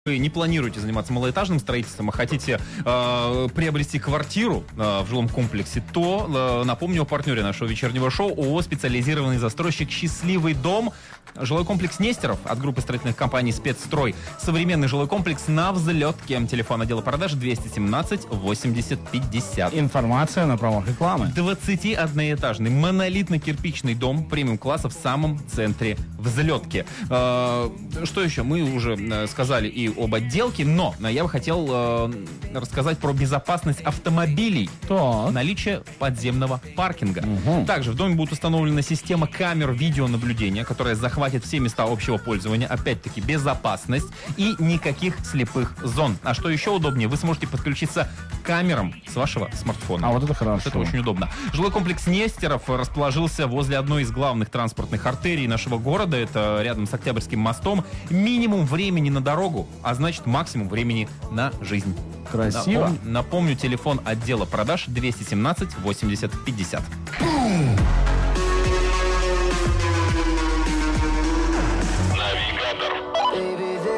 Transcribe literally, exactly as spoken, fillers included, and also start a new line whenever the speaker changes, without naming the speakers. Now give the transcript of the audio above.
Вы не планируете заниматься малоэтажным строительством, а хотите э, приобрести квартиру э, в жилом комплексе, то э, напомню о партнере нашего вечернего шоу ООО «Специализированный застройщик Счастливый дом». Жилой комплекс Нестеров от группы строительных компаний «Спецстрой». Современный жилой комплекс на взлетке. Телефон отдела продаж двести семнадцать восемьдесят пятьдесят.
Информация на правах рекламы.
двадцатиодноэтажный монолитно-кирпичный дом премиум-класса в самом центре взлетки. Э, что еще? Мы уже э, сказали и об отделке, но я бы хотел э, рассказать про безопасность автомобилей.
Так.
Наличие подземного паркинга.
Угу.
Также в доме будет установлена система камер видеонаблюдения, которая захватит все места общего пользования. Опять-таки безопасность и никаких слепых зон. А что еще удобнее, вы сможете подключиться к камерам с вашего смартфона.
А вот это хорошо.
Вот это очень удобно. Жилой комплекс Нестеров расположился возле одной из главных транспортных артерий нашего города. Это рядом с Октябрьским мостом. Минимум времени на дорогу, а значит максимум времени на жизнь.
Красиво.
Напомню, напомню телефон отдела продаж двести семнадцать восемьдесят пятьдесят.